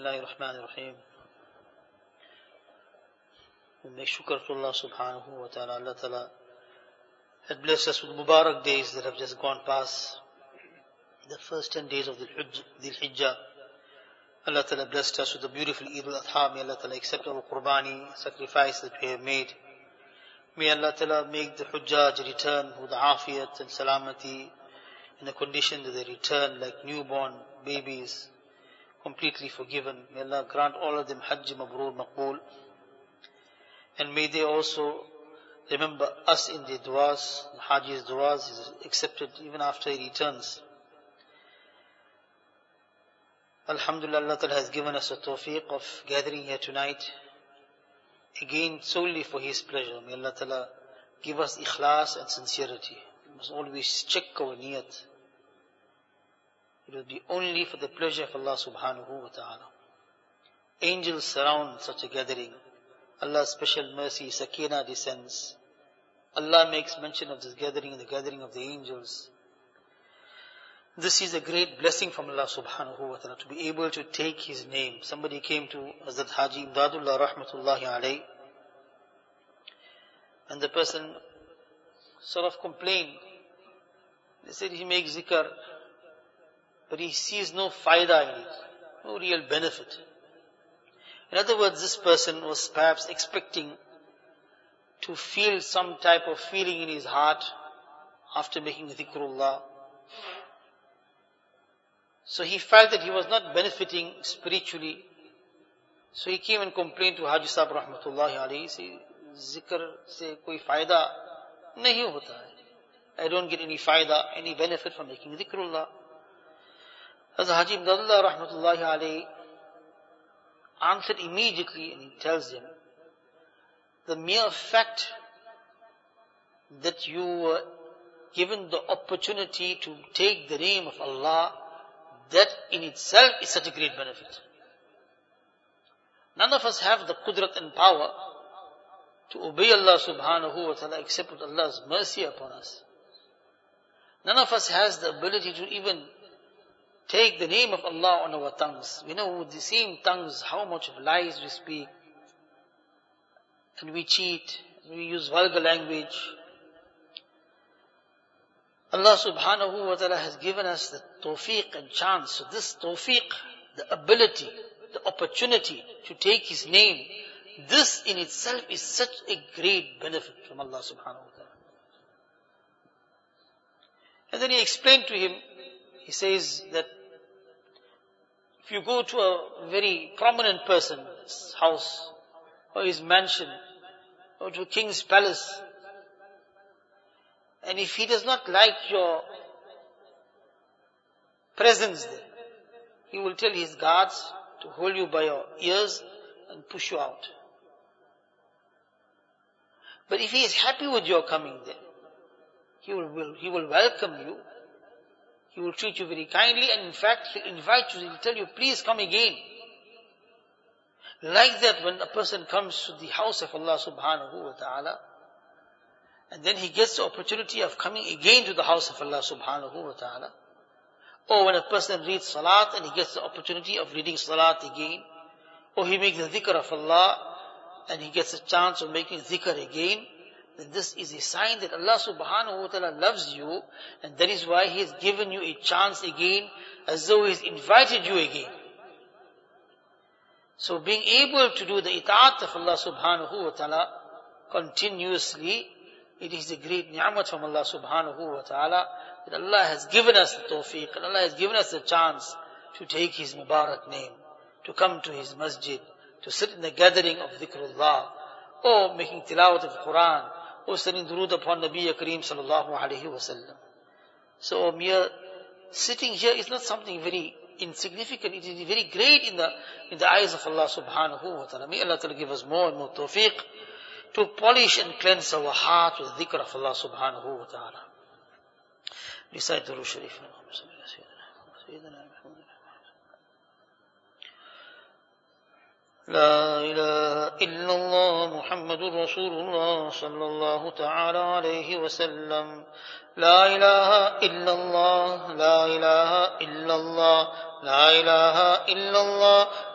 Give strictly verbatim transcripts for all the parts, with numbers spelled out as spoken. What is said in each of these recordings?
Bismillahir Rahmanir Rahim. We make shukr to Allah subhanahu wa ta'ala. Allah ta'ala had blessed us with Mubarak days that have just gone past. The first ten days of the Hijjah. Allah ta'ala blessed us with the beautiful Eid al-Adha. May Allah ta'ala accept our qurbani, sacrifice that we have made. May Allah ta'ala make the Hujjaj return with afiyat and salamati in a condition that they return like newborn babies, completely forgiven. May Allah grant all of them Hajj Mabrur Maqbool. And may they also remember us in their du'as. The Hajji's du'as is accepted even after he returns. Alhamdulillah, Allah Ta'ala has given us a tawfiq of gathering here tonight, again solely for His pleasure. May Allah Ta'ala give us ikhlas and sincerity. We must always check our niyat. It will be only for the pleasure of Allah subhanahu wa ta'ala. Angels surround such a gathering. Allah's special mercy, Sakina, descends. Allah makes mention of this gathering in the gathering of the angels. This is a great blessing from Allah subhanahu wa ta'ala, to be able to take His name. Somebody came to Hazrat Haji Imdadullah rahmatullahi alayhi, and the person sort of complained. They said he makes zikr, but he sees no faida in it, no real benefit. In other words, this person was perhaps expecting to feel some type of feeling in his heart after making dhikrullah. So he felt that he was not benefiting spiritually. So he came and complained to Haji Sahib rahmatullahi alayhi, say, zikr se koi faida nahi hota hai. I don't get any faida, any benefit from making dhikrullah. As Haji Imdadullah rahmatullahi alayhi answered immediately, and he tells him, the mere fact that you were given the opportunity to take the name of Allah, that in itself is such a great benefit. None of us have the qudrat and power to obey Allah subhanahu wa ta'ala except with Allah's mercy upon us. None of us has the ability to even take the name of Allah on our tongues. We know with the same tongues how much of lies we speak, and we cheat, and we use vulgar language. Allah subhanahu wa ta'ala has given us the tawfiq and chance. So this tawfiq, the ability, the opportunity to take His name, this in itself is such a great benefit from Allah subhanahu wa ta'ala. And then he explained to him, he says that if you go to a very prominent person's house, or his mansion, or to a king's palace, and if he does not like your presence there, he will tell his guards to hold you by your ears and push you out. But if he is happy with your coming there, he will, will, he will welcome you. He will treat you very kindly, and in fact, he will invite you, he will tell you, please come again. Like that, when a person comes to the house of Allah subhanahu wa ta'ala, and then he gets the opportunity of coming again to the house of Allah subhanahu wa ta'ala. Or when a person reads salat and he gets the opportunity of reading salat again. Or he makes the dhikr of Allah and he gets a chance of making dhikr again. Then this is a sign that Allah subhanahu wa ta'ala loves you, and that is why He has given you a chance again, as though He has invited you again. So being able to do the itaat of Allah subhanahu wa ta'ala continuously, it is a great ni'mat from Allah subhanahu wa ta'ala, that Allah has given us the tawfiq, and Allah has given us the chance to take His Mubarak name, to come to His masjid, to sit in the gathering of dhikrullah, or making tilawat of Quran, or sending durood upon Nabi Kareem sallallahu alayhi wa sallam. So mere sitting here is not something very insignificant, it is very great in the in the eyes of Allah subhanahu wa ta'ala. May Allah ta'ala give us more and more tawfiq to polish and cleanse our heart with the dhikr of Allah subhanahu wa ta'ala. Recite the Durood Sharif. لا إله إلا الله محمد رسول الله صلى الله تعالى عليه وسلم. لا إله إلا الله لا إله إلا الله لا إله إلا الله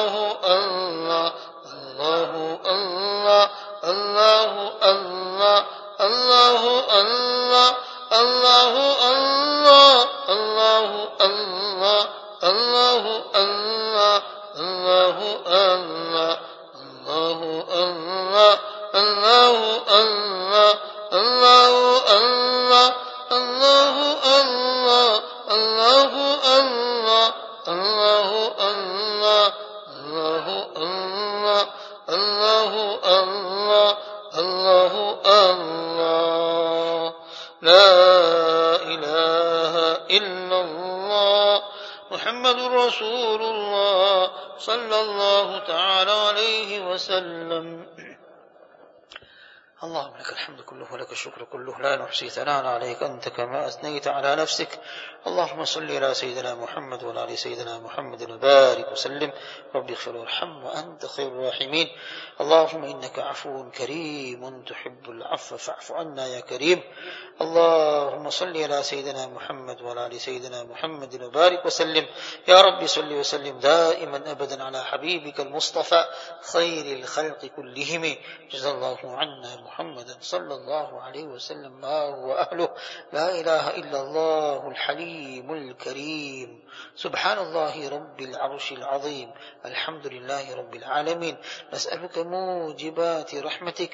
Allah, Allahu Allah, Allahu Allah, Allahu Allah, Allahu Allah, Allahu Allah, Allahu Allah, Allahu Allah, Allahu Allah, Allahu Allah, Allahu Allah, Allahu Allah, Allahu Allah, Allahu Allah, Allahu Allah, Allahu Allah, Allahu Allah. La ilaha illallah Muhammadur Rasulullah sallallahu ta'ala alayhi wa sallam. اللهم لك الحمد كله ولك الشكر كله لا نحصي ثناء عليك أنت كما أثنيت على نفسك. اللهم صل على سيدنا محمد وعلى آل سيدنا محمد وبارك وسلم. رب اغفر وارحم وأنت خير الراحمين. اللهم إنك عفو كريم تحب العفو فاعف عنا يا كريم. اللهم صل على سيدنا محمد وعلى آل سيدنا محمد وبارك وسلم. يا رب صل وسلم دائما أبدا على حبيبك المصطفى خير الخلق كلهم. جزا الله عنا محمد صلى الله عليه وسلم ما هو أهله. لا إله إلا الله الحليم الكريم. سبحان الله رب العرش العظيم. الحمد لله رب العالمين. نسألك موجبات رحمتك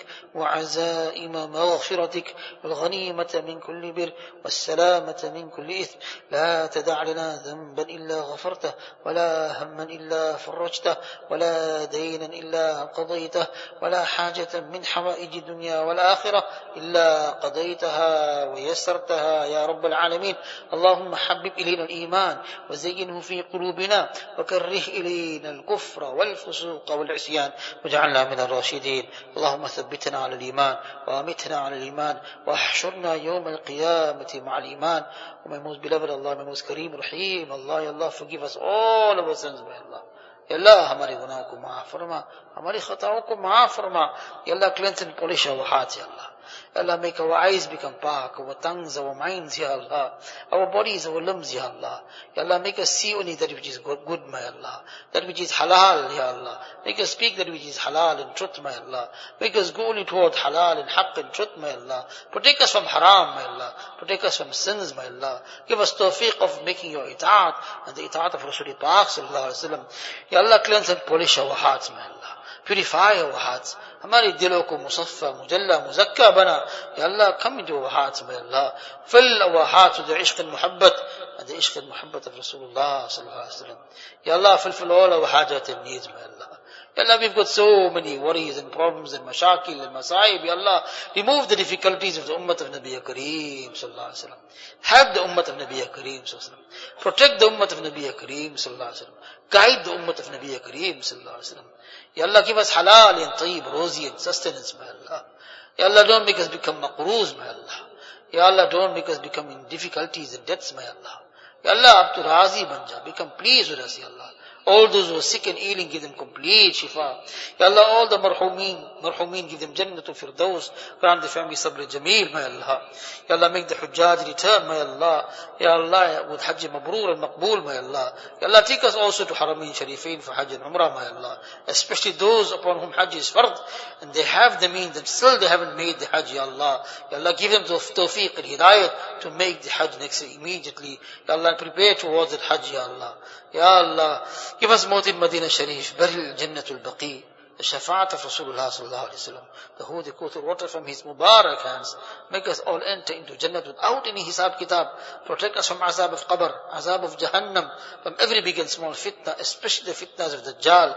وعزائم مغفرتك والغنيمة من كل بر والسلامة من كل إثم. لا تدع لنا ذنبا إلا غفرته ولا هما إلا فرجته ولا دينا إلا قضيته ولا حاجة من حوائج الدنيا والآخرة إلا قضيتها ويسرتها يا رب العالمين. اللهم حبب إلينا الإيمان وزينه في قلوبنا وكره إلينا الكفر والفسوق والعصيان واجعلنا من الراشدين. اللهم ثبتنا على الإيمان وأمتنا على الإيمان واحشرنا يوم القيامة مع الإيمان. ومن most beloved Allah, my most Kareem Rahim Allah, Ya Allah, forgive us all of our sins by Allah. Ya Allah, हमारे गुनाहों को माफ फरमा, हमारी खताओं को माफ फरमा. Ya Allah, cleanse and polish our hearts, Ya Allah. Ya Allah, make our eyes become dark, our tongues, our minds, Ya Allah, our bodies, our limbs, Ya Allah. Ya Allah, make us see only that which is good, good, my Allah, that which is halal, Ya Allah. Make us speak that which is halal and truth, my Allah. Make us go only toward halal and haqq and truth, my Allah. Protect us from haram, my Allah. Protect us from sins, my Allah. Give us tawfiq of making your itaat and the itaat of Rasul Pak sallallahu alaihi wasallam. Ya Allah, cleanse and polish our hearts, my Allah. Purify our hearts. हमारे दिलों को मुसफ़ा, मुजल्ला, मुज़क्का बना. Ya Allah, come into our hearts, my Allah. Fill our hearts with the ishq and muhabbat, and the ishq and muhabbat of Rasulullah sallallahu alaihi wasallam. Ya Allah, fulfill all our hajat and needs, my Allah. Ya Allah, we've got so many worries and problems and mashakil and masaib. Ya Allah, remove the difficulties of the ummah of Nabi Kareem sallallahu alaihi wasallam. Help the ummah of Nabi Kareem sallallahu alaihi wasallam. Protect the ummah of Nabi Kareem sallallahu alaihi wasallam. Guide the ummah of Nabi Kareem sallallahu alaihi wasallam. Ya Allah, give us halal and tayyib, rosy and sustenance, my Allah. Ya Allah, don't make us become maqroos, my Allah. Ya Allah, don't make us become in difficulties and debts, my Allah. Ya Allah, up to razi banja, become pleased with us, Ya Allah. All those who are sick and ailing, give them complete shifa. Ya Allah, all the marhumeen, marhumeen, give them jannatul firdaus. Grant the family sabr jameel, my Allah. Ya Allah, make the hujjaj return, my Allah. Ya Allah, with hajj mabroor and maqbool, my Allah. Ya Allah, take us also to Haramain Sharifin for hajj and umrah, my Allah. Especially those upon whom hajj is fard, and they have the means, and still they haven't made the hajj, Ya Allah. Ya Allah, give them the tawfiq and hidayat to make the hajj next year immediately. Ya Allah, and prepare towards that hajj, Ya Allah. Ya Allah, give us Mawt in Medina Sharif, Baril Jannatul Baqi, the Shafa'at of Rasulullah sallallahu alaihi wasallam, the holy Kauthar water from his Mubarak hands. Make us all enter into Jannat without any hisab kitab. Protect us from azab of qabr, azab of Jahannam, from every big and small fitna, especially the fitnas of Dajjal.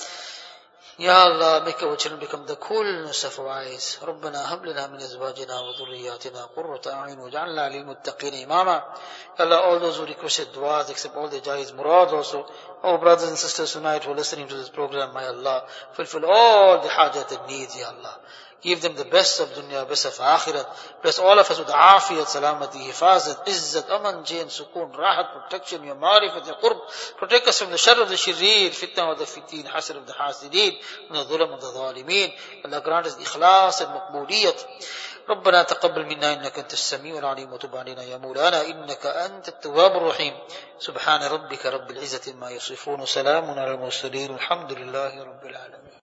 Ya Allah, make our children become the coolness of our eyes. ربنا هب لنا من أزواجنا وذرياتنا قرة أعين واجعلنا للمتقين إماما. Ya Allah, all those who requested du'as, except all the jais murad also, our brothers and sisters tonight who are listening to this program, my Allah, fulfill all the hajat and needs, Ya Allah. Give them the best of dunya, best of akhirat. Bless all of us with afiyat, salamati, hifazat, izzat, aman, jain, sukoon, rahat, protection, your marifat, your qurb. Protect us from the shar of the shirir, fitna of the fitin, hasad of the hasideen, and the dhulam of the dhalimeen. Allah grant us ikhlas and maqbooliyat. ربنا تقبل منا إنك أنت السميع العليم وتب علينا يا مولانا إنك أنت التواب الرحيم سبحان ربك رب العزة ما يصفون سلام على المرسلين الحمد لله رب العالمين.